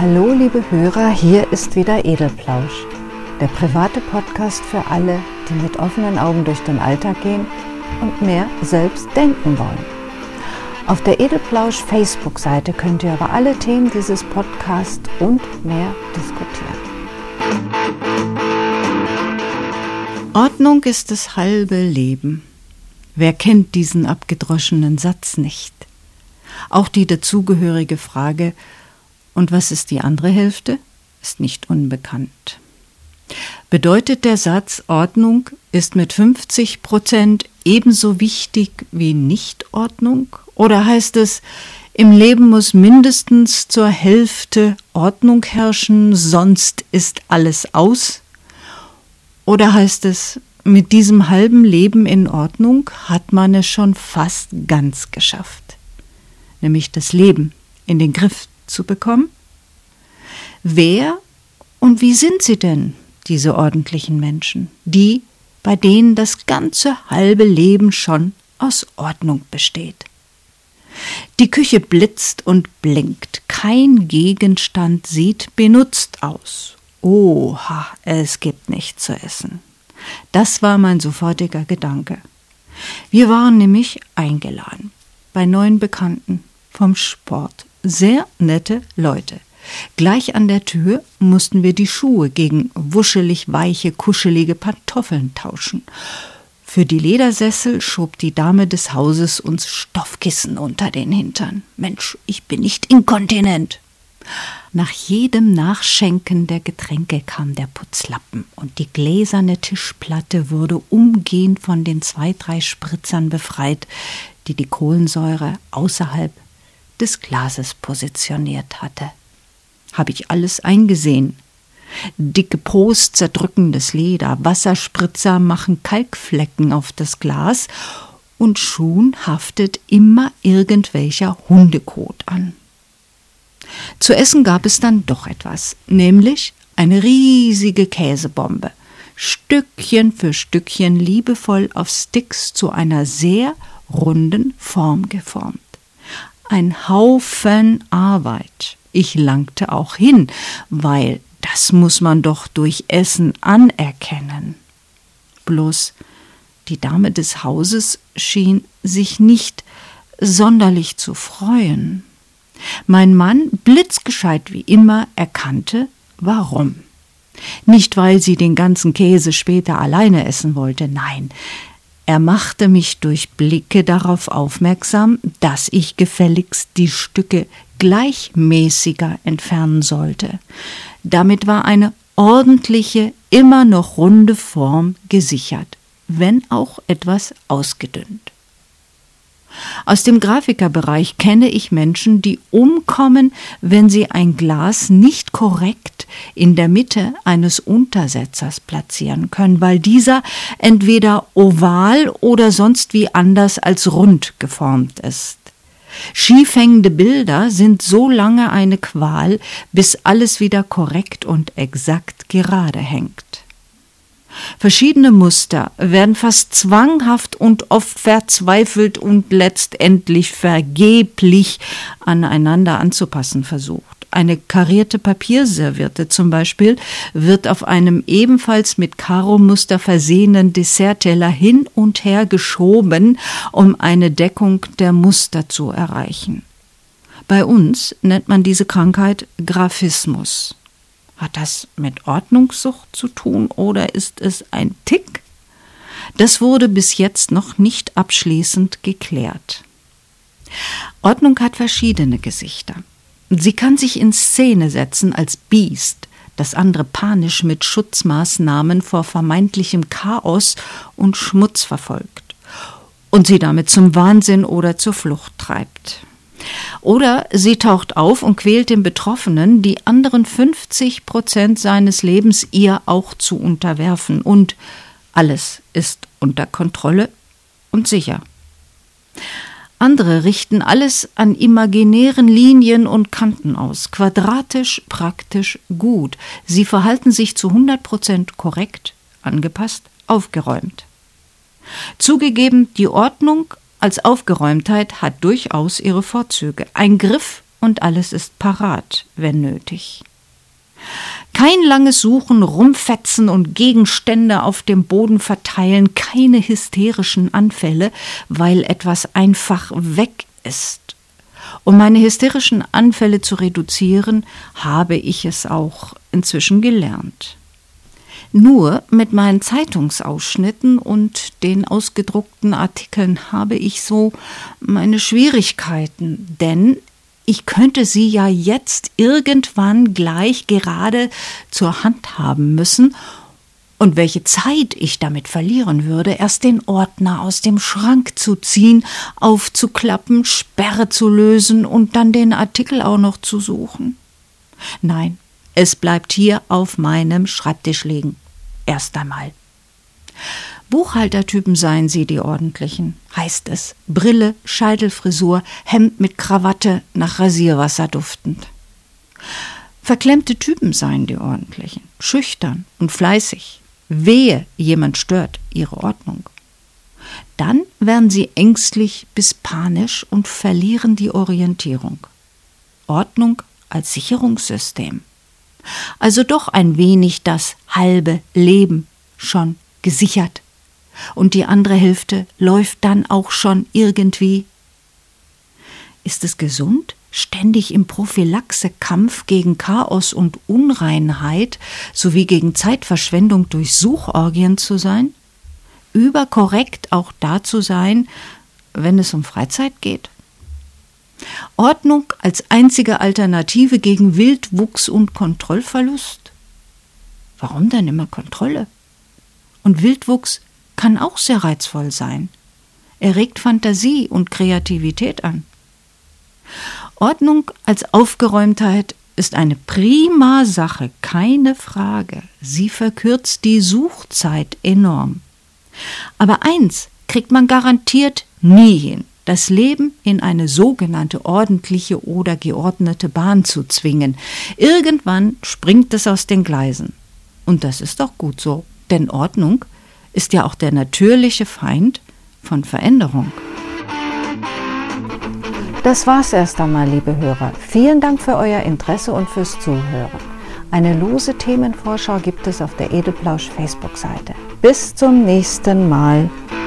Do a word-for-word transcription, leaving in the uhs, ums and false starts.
Hallo liebe Hörer, hier ist wieder Edelplausch, der private Podcast für alle, die mit offenen Augen durch den Alltag gehen und mehr selbst denken wollen. Auf der Edelplausch Facebook-Seite könnt ihr über alle Themen dieses Podcasts und mehr diskutieren. Ordnung ist das halbe Leben. Wer kennt diesen abgedroschenen Satz nicht? Auch die dazugehörige Frage, und was ist die andere Hälfte, ist nicht unbekannt. Bedeutet der Satz, Ordnung ist mit fünfzig Prozent ebenso wichtig wie Nichtordnung? Oder heißt es, im Leben muss mindestens zur Hälfte Ordnung herrschen, sonst ist alles aus? Oder heißt es, mit diesem halben Leben in Ordnung hat man es schon fast ganz geschafft, nämlich das Leben in den Griff zu bekommen? Wer und wie sind sie denn, diese ordentlichen Menschen, die, bei denen das ganze halbe Leben schon aus Ordnung besteht? Die Küche blitzt und blinkt, kein Gegenstand sieht benutzt aus. Oha, es gibt nichts zu essen. Das war mein sofortiger Gedanke. Wir waren nämlich eingeladen bei neuen Bekannten vom Sport. Sehr nette Leute. Gleich an der Tür mussten wir die Schuhe gegen wuschelig weiche, kuschelige Pantoffeln tauschen. Für die Ledersessel schob die Dame des Hauses uns Stoffkissen unter den Hintern. Mensch, ich bin nicht inkontinent. Nach jedem Nachschenken der Getränke kam der Putzlappen und die gläserne Tischplatte wurde umgehend von den zwei, drei Spritzern befreit, die die Kohlensäure außerhalb des Glases positioniert hatte. Habe ich alles eingesehen. Dicke Pros zerdrücken das Leder, Wasserspritzer machen Kalkflecken auf das Glas und schon haftet immer irgendwelcher Hundekot an. Zu essen gab es dann doch etwas, nämlich eine riesige Käsebombe, Stückchen für Stückchen liebevoll auf Sticks zu einer sehr runden Form geformt. Ein Haufen Arbeit. Ich langte auch hin, weil das muss man doch durch Essen anerkennen. Bloß die Dame des Hauses schien sich nicht sonderlich zu freuen. Mein Mann, blitzgescheit wie immer, erkannte, warum. Nicht, weil sie den ganzen Käse später alleine essen wollte, nein. Er machte mich durch Blicke darauf aufmerksam, dass ich gefälligst die Stücke gleichmäßiger entfernen sollte. Damit war eine ordentliche, immer noch runde Form gesichert, wenn auch etwas ausgedünnt. Aus dem Grafikerbereich kenne ich Menschen, die umkommen, wenn sie ein Glas nicht korrekt in der Mitte eines Untersetzers platzieren können, weil dieser entweder oval oder sonst wie anders als rund geformt ist. Schief hängende Bilder sind so lange eine Qual, bis alles wieder korrekt und exakt gerade hängt. Verschiedene Muster werden fast zwanghaft und oft verzweifelt und letztendlich vergeblich aneinander anzupassen versucht. Eine karierte Papierserviette zum Beispiel wird auf einem ebenfalls mit Karo-Muster versehenen Dessertteller hin und her geschoben, um eine Deckung der Muster zu erreichen. Bei uns nennt man diese Krankheit Graphismus. Hat das mit Ordnungssucht zu tun oder ist es ein Tick? Das wurde bis jetzt noch nicht abschließend geklärt. Ordnung hat verschiedene Gesichter. Sie kann sich in Szene setzen als Biest, das andere panisch mit Schutzmaßnahmen vor vermeintlichem Chaos und Schmutz verfolgt und sie damit zum Wahnsinn oder zur Flucht treibt. Oder sie taucht auf und quält den Betroffenen, die anderen fünfzig Prozent seines Lebens ihr auch zu unterwerfen. Und alles ist unter Kontrolle und sicher. Andere richten alles an imaginären Linien und Kanten aus. Quadratisch, praktisch, gut. Sie verhalten sich zu hundert Prozent korrekt, angepasst, aufgeräumt. Zugegeben, die Ordnung als Aufgeräumtheit hat durchaus ihre Vorzüge. Ein Griff und alles ist parat, wenn nötig. Kein langes Suchen, Rumfetzen und Gegenstände auf dem Boden verteilen, keine hysterischen Anfälle, weil etwas einfach weg ist. Um meine hysterischen Anfälle zu reduzieren, habe ich es auch inzwischen gelernt. Nur mit meinen Zeitungsausschnitten und den ausgedruckten Artikeln habe ich so meine Schwierigkeiten, denn ich könnte sie ja jetzt irgendwann gleich gerade zur Hand haben müssen, und welche Zeit ich damit verlieren würde, erst den Ordner aus dem Schrank zu ziehen, aufzuklappen, Sperre zu lösen und dann den Artikel auch noch zu suchen. Nein, es bleibt hier auf meinem Schreibtisch liegen. Erst einmal. Buchhaltertypen seien sie, die ordentlichen, heißt es. Brille, Scheitelfrisur, Hemd mit Krawatte, nach Rasierwasser duftend. Verklemmte Typen seien die ordentlichen, schüchtern und fleißig. Wehe, jemand stört ihre Ordnung. Dann werden sie ängstlich bis panisch und verlieren die Orientierung. Ordnung als Sicherungssystem. Also doch ein wenig das halbe Leben schon gesichert. Und die andere Hälfte läuft dann auch schon irgendwie. Ist es gesund, ständig im Prophylaxekampf gegen Chaos und Unreinheit sowie gegen Zeitverschwendung durch Suchorgien zu sein? Überkorrekt auch da zu sein, wenn es um Freizeit geht? Ordnung als einzige Alternative gegen Wildwuchs und Kontrollverlust? Warum denn immer Kontrolle? Und Wildwuchs kann auch sehr reizvoll sein. Er regt Fantasie und Kreativität an. Ordnung als Aufgeräumtheit ist eine prima Sache, keine Frage. Sie verkürzt die Suchzeit enorm. Aber eins kriegt man garantiert nie hin: das Leben in eine sogenannte ordentliche oder geordnete Bahn zu zwingen. Irgendwann springt es aus den Gleisen. Und das ist auch gut so, denn Ordnung ist ja auch der natürliche Feind von Veränderung. Das war's erst einmal, liebe Hörer. Vielen Dank für euer Interesse und fürs Zuhören. Eine lose Themenvorschau gibt es auf der Edelplausch Facebook-Seite. Bis zum nächsten Mal.